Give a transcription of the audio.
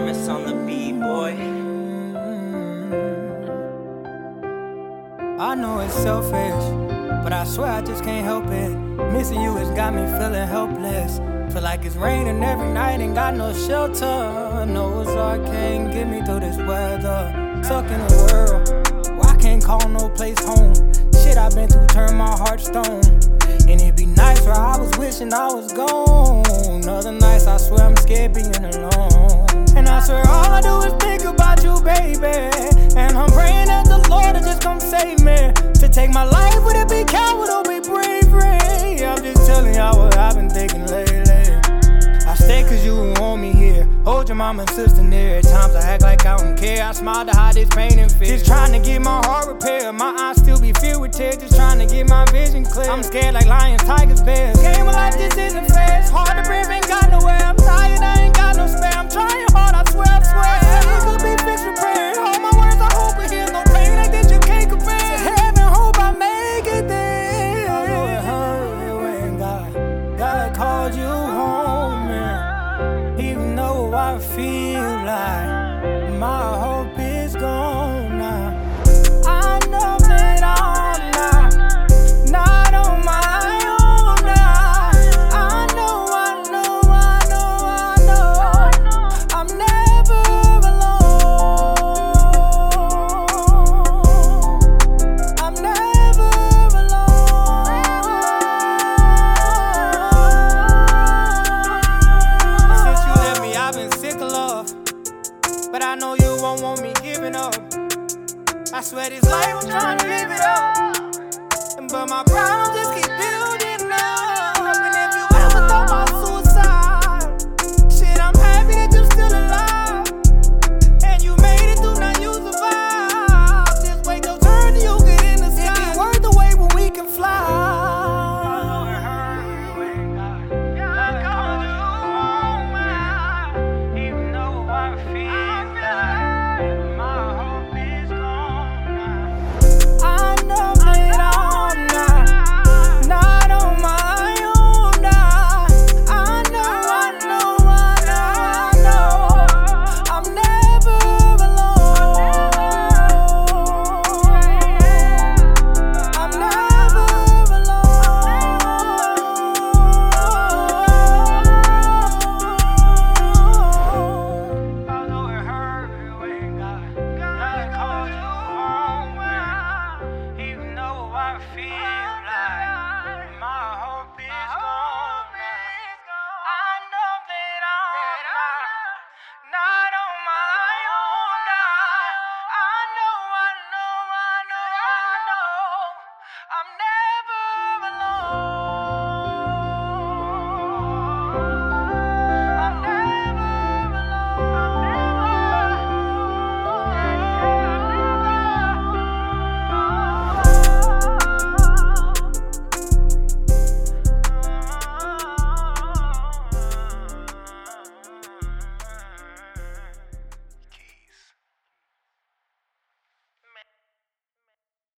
Armis on the B-boy. I know it's selfish, but I swear I just can't help it. Missing you has got me feeling helpless. Feel like it's raining every night, ain't got no shelter. No resort can't get me through this weather. Stuck in the world, where I can't call no place home. Shit I've been through turned my heart stone. And it'd be nice where I was wishing I was gone. Other nights I swear I'm scared being alone. And I swear all I do is think about you, baby. And I'm praying that the Lord will just come save me. To take my life, would it be coward or be bravery? I'm just telling y'all what I've been thinking lately. I stay cause you want me here. Hold your mama and sister near. At times I act like I don't care. I smile to hide this pain and fear. Just trying to get my heart repaired. My eyes still be filled with tears. Just trying to get my vision clear. I'm scared like lions, tigers, bears. Game of life, this isn't fair. It's hard to breathe, ain't got nowhere. I'm tired, I ain't got no spare. I'm trying hard, I swear, I swear.